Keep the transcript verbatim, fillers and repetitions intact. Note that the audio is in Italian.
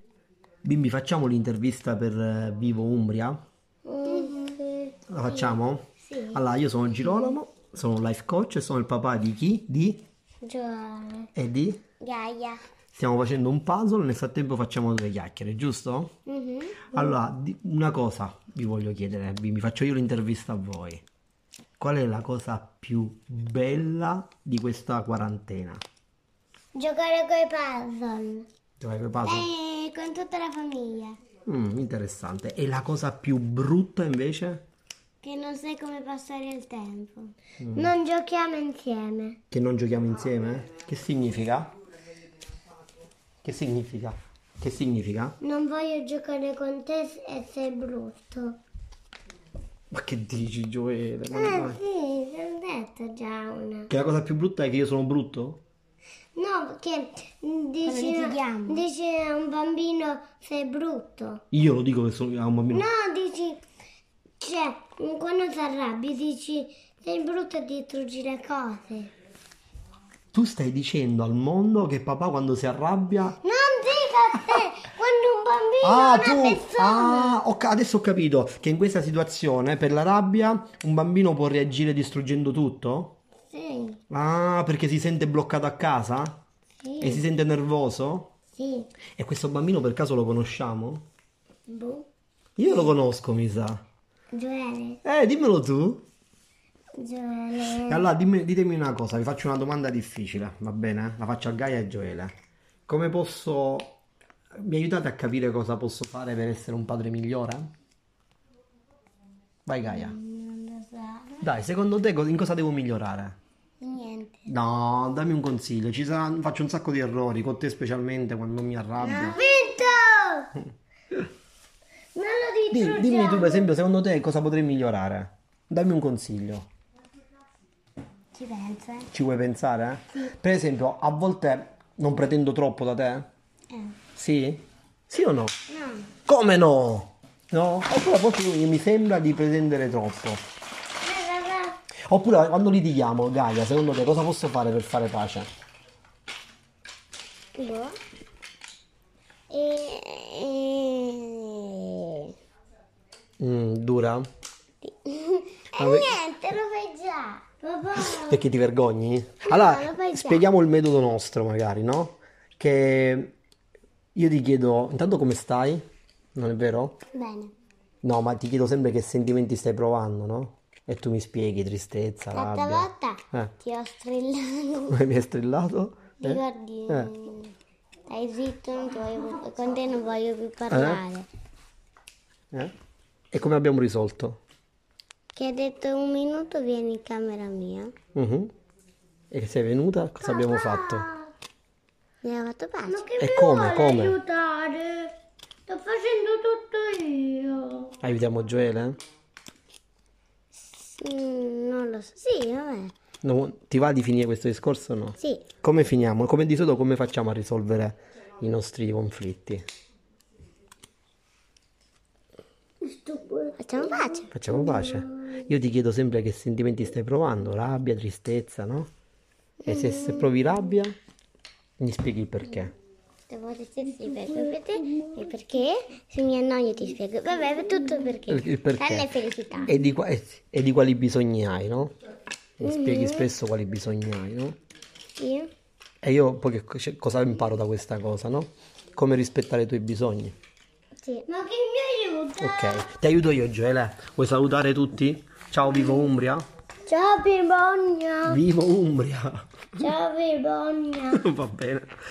Bimbi, facciamo l'intervista per eh, Vivo Umbria? Mm, La facciamo? Sì. Allora, io sono Girolamo, sono un life coach e sono il papà di chi? Di? Giovanni. E di? Gaia. Stiamo facendo un puzzle, nel frattempo facciamo due chiacchiere, giusto? Mhm. Allora, di- una cosa vi voglio chiedere, Bimbi, faccio io l'intervista a voi. Qual è la cosa più bella di questa quarantena? Giocare coi puzzle. Giocare con i puzzle? E con tutta la famiglia. Mm, interessante. E la cosa più brutta invece? Che non sai come passare il tempo. Non giochiamo insieme. Che non giochiamo insieme? Che significa? Che significa? Che significa? Non voglio giocare con te e sei brutto. Ma che dici, Gioele? Ma Ah, dai. sì, te l'ho detto già una. Che la cosa più brutta è che io sono brutto? No, che dici, dici a un bambino sei brutto. Io lo dico che sono a un bambino. No, dici, cioè, quando ti arrabbi dici sei brutto e distruggi le cose. Tu stai dicendo al mondo che papà quando si arrabbia... Non dico a te, quando un bambino Ah, è una tu! persona. Ah, ho ca- adesso ho capito che in questa situazione, per la rabbia, un bambino può reagire distruggendo tutto? Sì, Ah, perché si sente bloccato a casa? E si sì, sente nervoso? sì. E questo bambino per caso lo conosciamo? Boh. Io lo conosco, mi sa. Gioele, Eh, dimmelo tu. Gioele. E allora dimmi- ditemi una cosa, vi faccio una domanda difficile, va bene? La faccio a Gaia e Gioele. Come posso... Mi aiutate a capire cosa posso fare per essere un padre migliore? Vai Gaia. Non lo so. Dai, secondo te co- in cosa devo migliorare? Niente. No, dammi un consiglio. Ci sarà- faccio un sacco di errori, con te specialmente quando mi arrabbio. Vinto! Non lo Di- distruggiamo. dimmi tu, per esempio, secondo te cosa potrei migliorare? Dammi un consiglio. Ci pensa? Ci vuoi pensare? Per esempio, a volte non pretendo troppo da te? Eh. Sì? Sì o no? No. Come no? No? Oppure a volte io- mi sembra di pretendere troppo. Eh, papà. Oppure quando litighiamo, Gaia, secondo te cosa posso fare per fare pace? Boh. E... e... Mm, dura? e Vabbè. niente, lo fai già. Papà. Perché ti vergogni? No, Allora, lo fai già. spieghiamo il metodo nostro magari, no? Che io ti chiedo, intanto come stai? Non è vero? Bene. No, ma ti chiedo sempre che sentimenti stai provando, no? E tu mi spieghi tristezza, L'altra rabbia. volta Eh, ti ho strillato. come mi hai strillato? Eh? Ricordi? Eh. Stai zitto, non ti voglio più- con te non voglio più parlare. Eh? E come abbiamo risolto? Che hai detto un minuto vieni in camera mia. Mhm. E che sei venuta? Cosa abbiamo fatto? Mi ha fatto pace. E come? Come? aiutare? Sto facendo tutto io. Aiutiamo Gioele? Mm, non lo so. Sì, vabbè. No, ti va di finire questo discorso o no? Sì. Come finiamo? Come di solito come facciamo a risolvere i nostri conflitti? Facciamo pace. Facciamo pace. Io ti chiedo sempre che sentimenti stai provando, rabbia, tristezza, no? E se, se provi rabbia, mi spieghi il perché. Se vuoi ti spiego per te e perché se mi annoio ti spiego. Vabbè, tutto perché. Il, il perché. Tranne felicità. E di, qua- e- e di quali bisogni hai, no? Mi spieghi spesso quali bisogni hai, no? Io? E io poi che, cioè, cosa imparo da questa cosa, no? Come rispettare i tuoi bisogni. Sì. Ma che mi aiuta? Ok, ti aiuto io, Gioele. Vuoi salutare tutti? Ciao, vivo Umbria. Ciao Pibogna. Vivo Umbria. Ciao Pibogna. Va bene.